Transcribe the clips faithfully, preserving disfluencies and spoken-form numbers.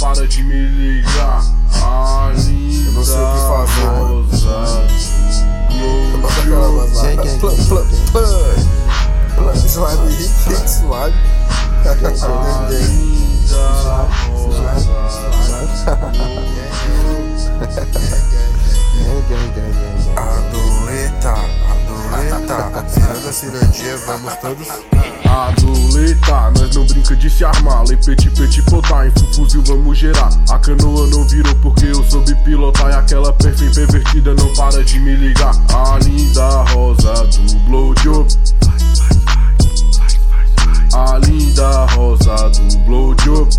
para de me ligar. A linda eu não sei o que fazer, rosa do Gang, gang, gang, gang. Slime hit, slime. A linda Adoleta, adoleta, tirando a cirurgia, vamos todos. Adoleta, nós não brinca de se armar. Lei petit petit potar, em fuzil vamos gerar. A canoa não virou porque eu soube pilotar. E aquela perfeita pervertida não para de me ligar. A linda rosa do blowjob. A linda rosa do blowjob.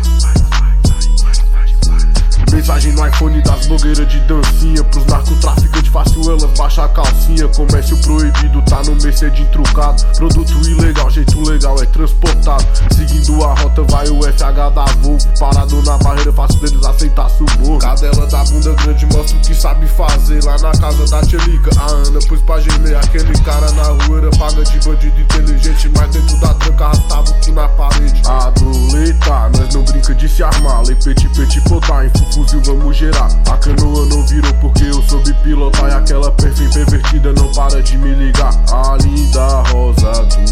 Mensagem no iPhone das blogueiras de dancinha. Pros narcotraficantes fácil elas baixar a calcinha. Comércio proibido tá no Mercedes trucado. Produto ilegal, jeito legal é transportado. Seguindo a rota vai o F H da Volvo. Parado na barreira, fácil deles aceitar suborno. Cadela da bunda grande mostra o que sabe fazer. Lá na casa da Tchelica, a Ana pôs pra gemer. Aquele cara na rua era paga de bandido inteligente. Mas dentro da tranca arrastava o cu na parede. Adoleta, nós não brinca de se armar. Lei petit petit potar, em fuzil vamos gerar. A canoa não virou porque eu soube pilotar. E aquela perfeita pervertida não para de me ligar. A linda rosa do